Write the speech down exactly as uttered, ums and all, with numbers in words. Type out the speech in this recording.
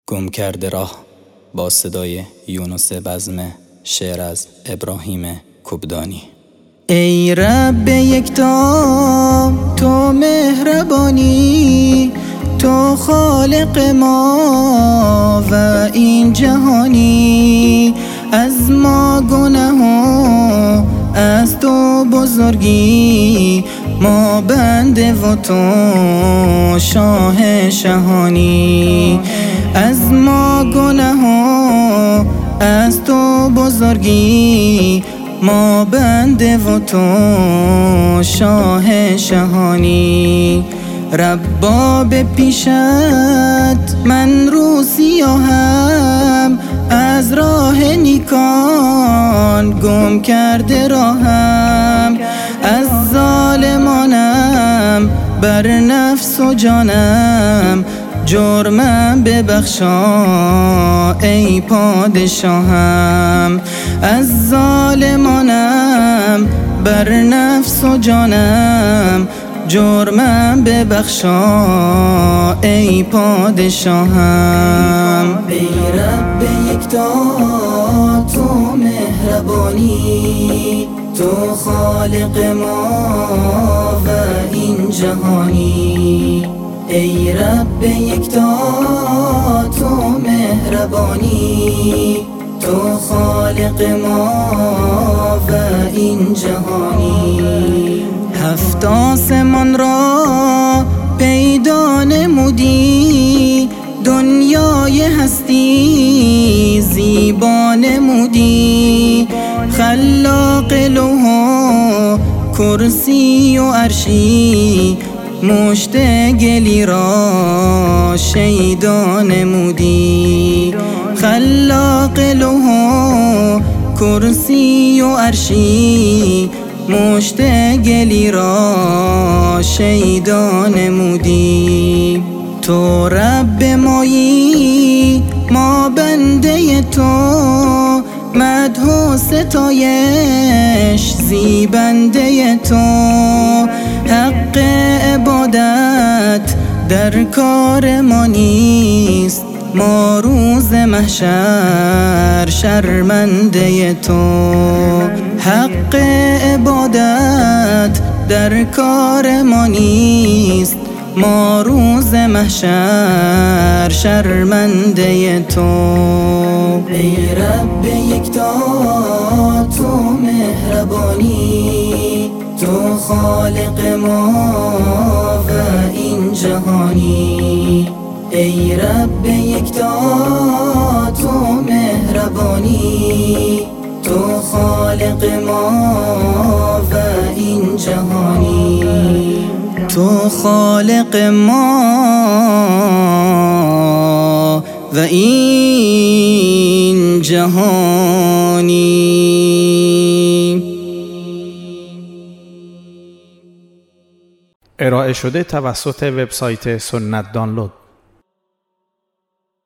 گم کرده راه با صدای یونس بزم، شعر از ابراهیم کوبدانی. ای رب یکتا تو مهربانی، تو خالق ما و این جهانی. از ما گناه و از تو بزرگی، ما بنده و تو شاه شهانی. از ما گناه و از تو بزرگی، ما بنده و تو شاه شهانی. ربا به پیشت من رو سیاهم، از راه نیکان گم کرده راهم. از ظالمانم بر نفس و جانم، جرمم ببخشا ای پادشاهم. از ظالمانم بر نفس و جانم، جرمم ببخشا ای پادشاهم. ای رب یکتا تو مهربانی، تو خالق ما و این جهانی. ای رب یکتا تو مهربانی، تو خالق ما و این جهانی. هفت آسمان را پیدا نمودی، دنیای هستی زیبا نمودی. خلاق لوح و کرسی و عرشی، مشت گلی را شیدا نمودی. خلاق لوح و کرسی و عرشی، مشت گلی را شیدا نمودی. تو رب مایی ما بنده تو، مدح و ستایش زیبنده تو. حق عبادت در کار ما نیست، ما روز محشر شرمنده تو. حق عبادت در کار ما نیست، ما روز محشر شرمنده تو. ای رب یکتا تو مهربانی، تو خالق ما و این جهانی. ای رب یکتا تو مهربانی، تو خالق ما و این جهانی. تو خالق ما و این جهانی. ارائه شده توسط وبسایت سنت دانلود.